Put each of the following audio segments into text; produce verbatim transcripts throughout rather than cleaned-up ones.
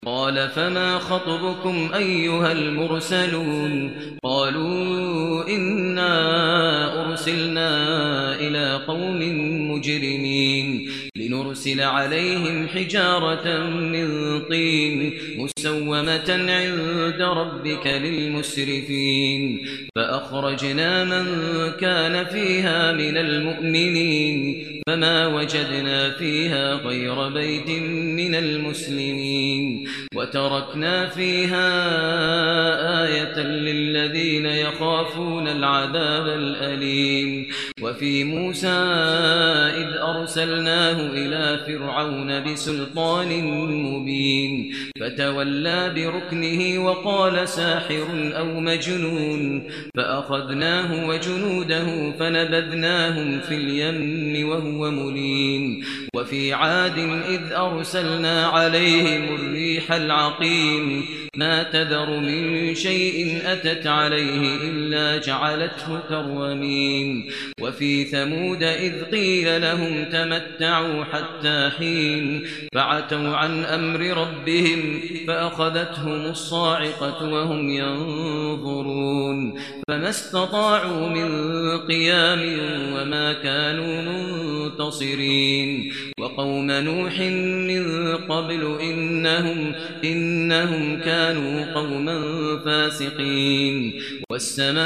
قال فما خطبكم أيها المرسلون قالوا إنا أرسلنا إلى قوم مجرمين لنرسل عليهم حجارة من طين مسومة عند ربك للمسرفين فأخرجنا من كان فيها من المؤمنين فما وجدنا فيها غير بيت من المسلمين وتركنا فيها آية للذين يخافون العذاب الأليم وفي موسى إذ أرسلناه إلى فرعون بسلطان مبين فتولى بركنه وقال ساحر أو مجنون فأخذناه وجنوده فنبذناهم في اليم وهو مليم وفي عاد إذ أرسلنا عليهم الريح العقيم ما تذر من شيء أتت عليه إلا جعلته كالرميم وفي ثمود إذ قيل لهم تمتعوا حتى حين فعتوا عن أمر ربهم فأخذتهم الصاعقة وهم ينظرون فما استطاعوا من قيام وما كانوا منتصرين وقوم نوح من قبل إنهم, إنهم كانوا قوما فاسقين والسماء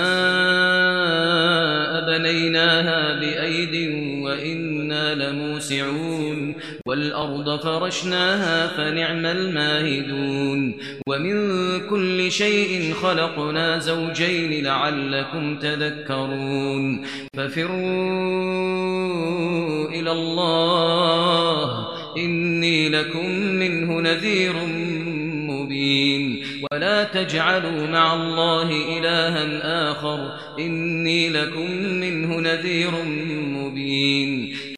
بنيناها بأيد وإنا لموسعون والأرض فرشناها فنعم الماهدون ومن كل شيء خلقنا زوجين لعلكم تذكرون ففروا إلى الله إني لكم منه نذير مبين ولا تجعلوا مع الله إلها آخر إني لكم منه نذير مبين